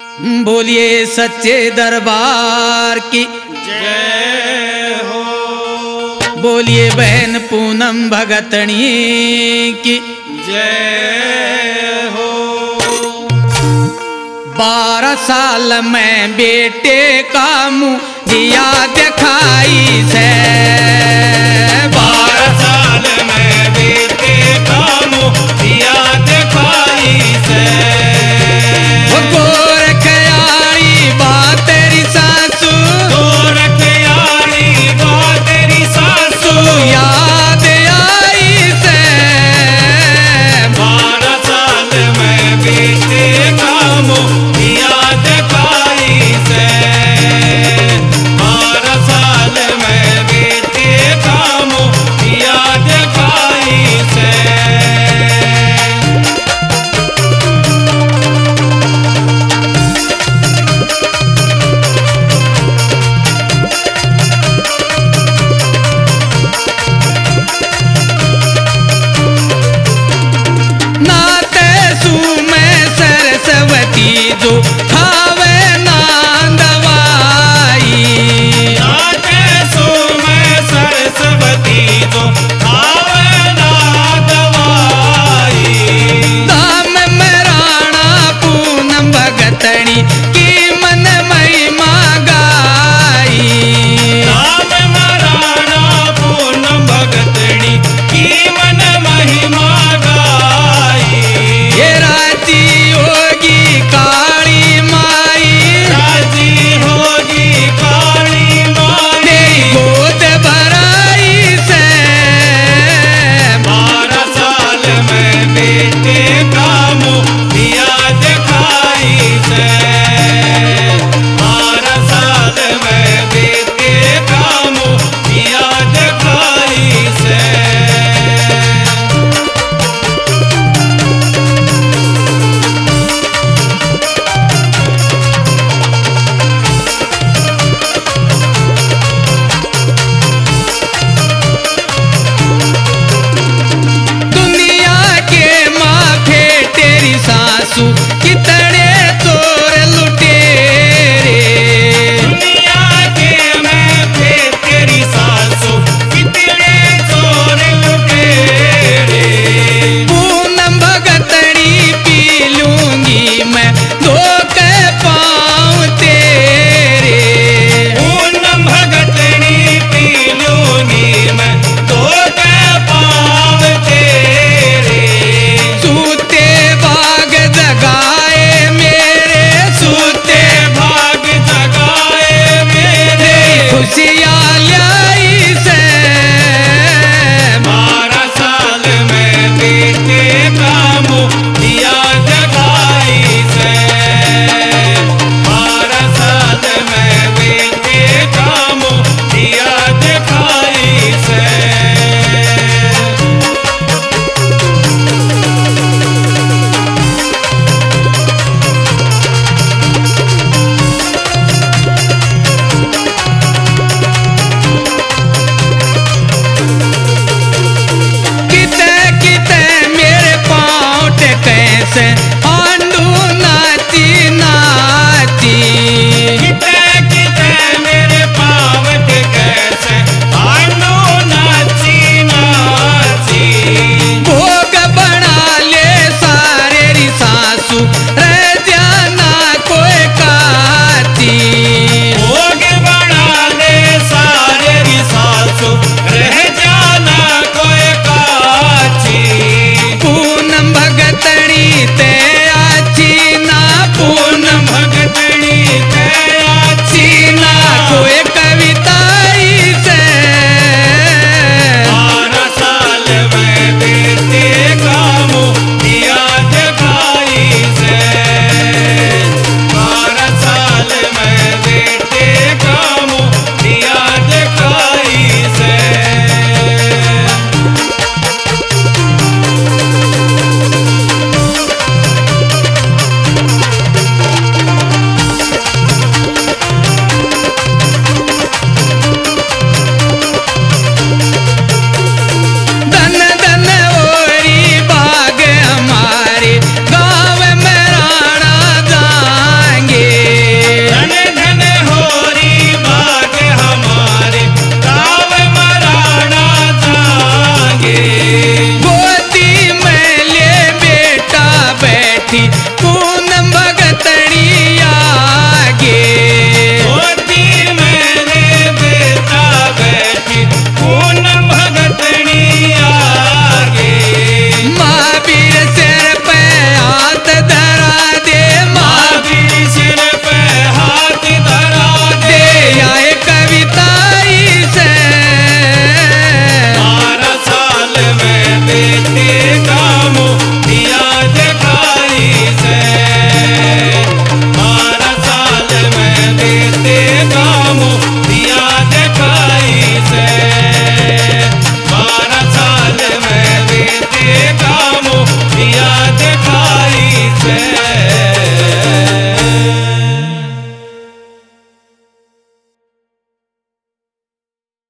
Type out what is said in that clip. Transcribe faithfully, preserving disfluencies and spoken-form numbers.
बोलिए सच्चे दरबार की जय हो। बोलिए बहन पूनम भगतनी की जय हो। बारह साल में बेटे का मुँह दिया दिखाई से, बारह साल में बेटे का मुँह दिया दिखाई से। गोरख यारी बात तेरी सासू, गोरख यारी बात तेरी सासू याद आई से। बारह साल में बेटे का मुँह दिया दिखाई से। बारह साल में बेटे का मुँह दिया दिखाई से। नाते सू में सरस्वती जो